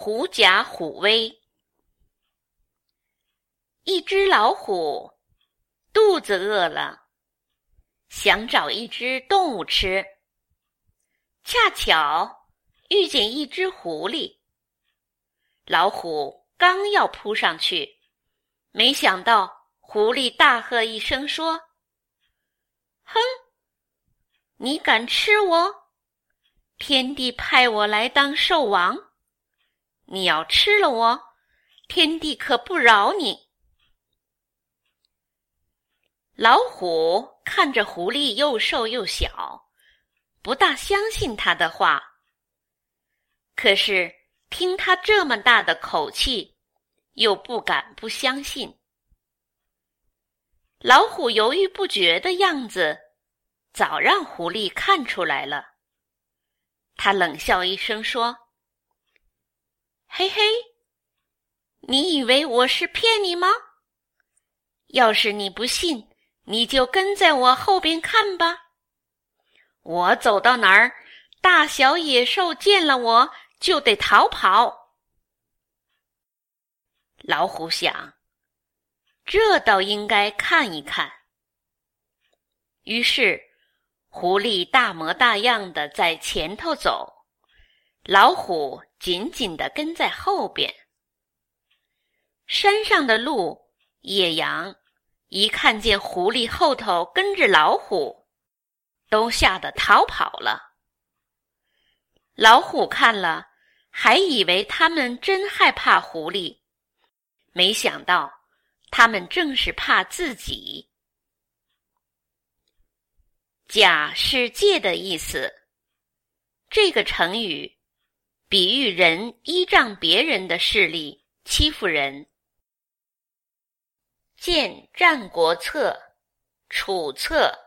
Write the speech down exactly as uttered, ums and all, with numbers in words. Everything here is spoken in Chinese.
狐假虎威。一只老虎肚子饿了，想找一只动物吃，恰巧遇见一只狐狸。老虎刚要扑上去，没想到狐狸大喝一声说：哼，你敢吃我？天帝派我来当兽王，你要吃了我，天帝可不饶你。老虎看着狐狸又瘦又小，不大相信他的话，可是听他这么大的口气，又不敢不相信。老虎犹豫不决的样子，早让狐狸看出来了。他冷笑一声说：嘿嘿，你以为我是骗你吗？要是你不信，你就跟在我后边看吧。我走到哪儿，大小野兽见了我就得逃跑。老虎想，这倒应该看一看。于是狐狸大模大样的在前头走，老虎紧紧地跟在后边。山上的鹿、野羊一看见狐狸后头跟着老虎，都吓得逃跑了。老虎看了，还以为他们真害怕狐狸，没想到他们正是怕自己。假是借的意思，这个成语比喻人依仗别人的势力欺负人。见《战国策·楚策》